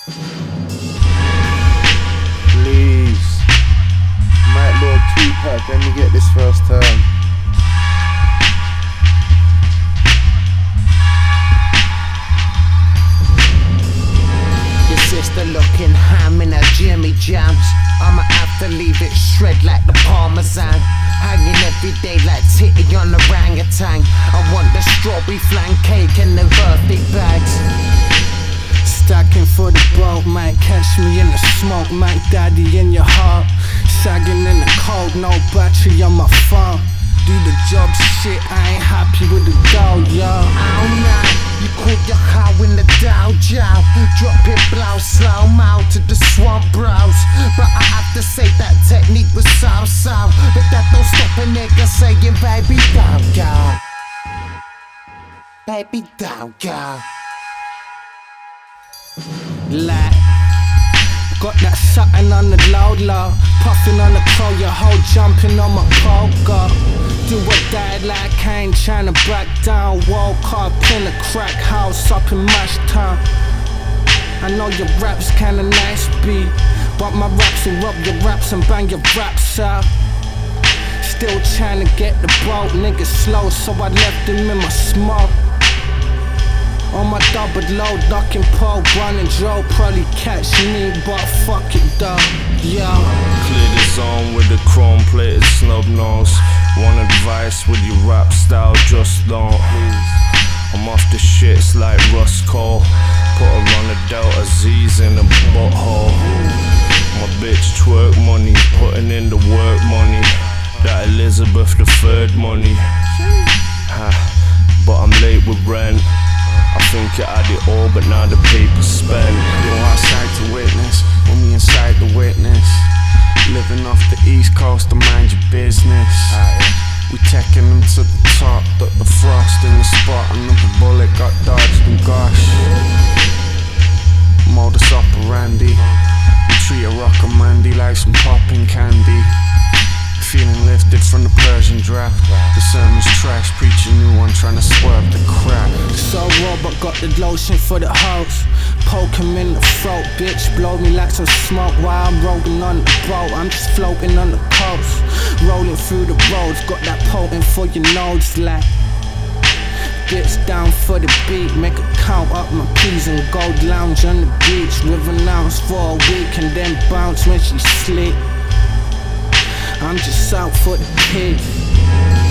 Please, Mike Lord Tupac, let me get this first time. Your sister looking ham in her Jimmy Jams. I'ma have to leave it shred like the Parmesan. Hanging every day like titty on orangutan. I want the strawberry flan cake and the birthday bags. Stacking for the boat, might catch me in the smoke, Mike Daddy in your heart. Sagging in the cold, no battery on my phone. Do the job shit, I ain't happy with the dough, yo. Oh no, you caught your cow in the dojo. Drop it blow, slow mo to the swamp bros. But I have to say that technique was so. But that don't stop a nigga saying, baby, don't go. Baby, don't go. Like, got that something on the low, puffing on the crow, your hoe jumping on my poker. Do or die like I ain't tryna back down. Woke up in a crack house up in Mash Town. I know your rap's kinda nice, B, but my raps will rub your raps and bang your raps out. Still tryna get the boat, niggas slow, so I left him in my smoke. On my double low, ducking pole, running Joe, probably catch me, but fuck it though, yo. Clear the zone with the chrome plated snub nose. One advice with your rap style, just don't. I'm off the shits like Russ Cole. Put her on the Delta Z's in a butthole. My bitch twerk money, putting in the work money. That Elizabeth III money. But I'm late with rent. I think I had it all, but now the paper's spent. You're outside to witness, or me inside the witness. Living off the east coast to mind your business. We taking them to the top, duck the frost in the spot. Another bullet got dodged and gosh. Modus operandi. We treat a rock and Mandy like some popping candy. Feeling lifted from the Persian draft. The sermon's trash, preach a new one, trying to swerve the crap. So raw, but got the lotion for the house. Poke him in the throat, bitch, blow me like some smoke while I'm rolling on the boat. I'm just floating on the coast, rolling through the roads. Got that potent for your nose, like. Bitch down for the beat, make her count up my P's and gold lounge on the beach with an ounce for a week and then bounce when she sleep. I'm just out for the kids.